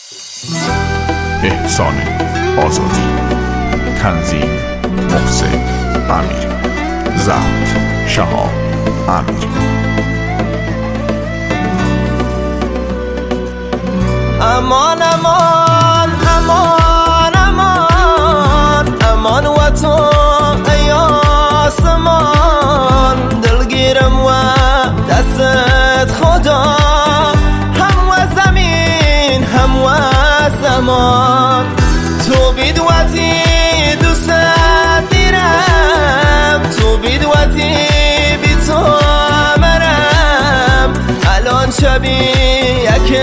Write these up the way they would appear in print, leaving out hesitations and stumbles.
احسان آزادی، تنظیم محسن امیری، ضبط شهاب امیری. امان امان امان امان امان و تو ای آسمان، دلگیرم و دستت خدا، هم و زمین هم و زمان. تو بیدواتی دوست دیرم، تو بیدواتی بی تو مرم، الان شبی یک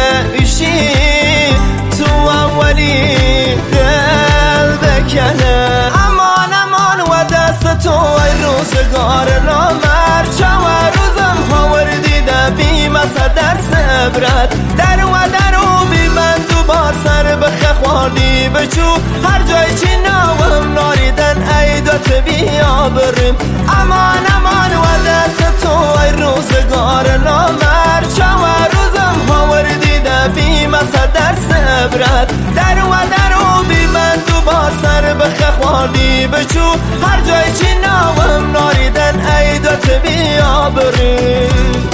تو اولی دل بکنه. امان امان و دست تو ای روزگار نامر، چه روزم ها وردیده بی مسا در صبرت، در و بی من دوبار سر بخه خواردی بچو، هر جای چی ناوم ناریدن ای دوت بیا بریم. امان امان و دست تو ای روزگار نامر، چه روزم ها وردیده بی مسا در صبرت، در و بی من دوبار سر بخه خواردی بچو، هر جای چی ناوم ناریدن ای دوت بیا بریم.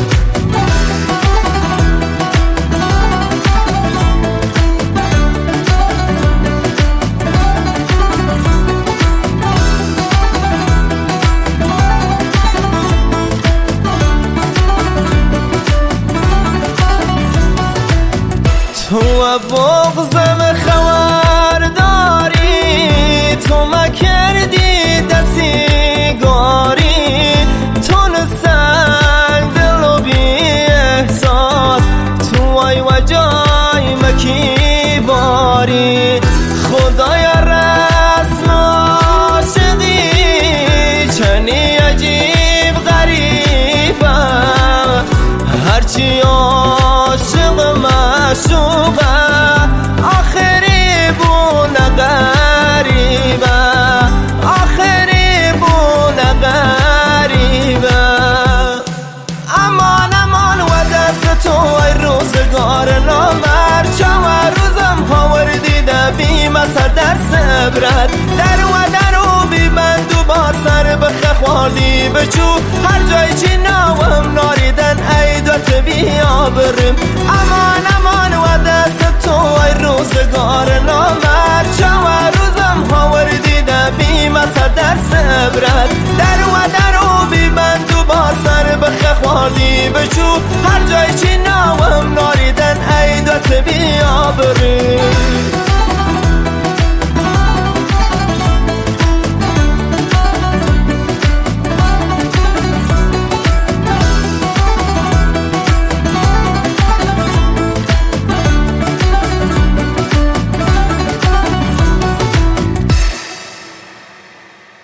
تو بغضم خبر داری، تو مکردی دستیگاری، تو نسنگ دل و بی احساس، تو ای و جای مکی باری. خدایا رسم عاشقی چنی عجیب غریبم، هرچی عاشق معشوقه آخری بونه غریبه، آخری بونه غریبه. امان امان و دست تو ای روزگار نامر، چه روزم ها وردیده بی مسا در صبرت، در و بی من دوبار سر بخه خواردی بچو، هر جای چی ناوم ناریدن ای دوت بیا بریم. امان امان و دست تو ای روزگار نامر، چه روزم ها وردیده بی مسا در صبرت، در و بی من دوبار سر بخه خواردی بچو، هر جای چی ناوم ناریدن ای دوت بیا بریم.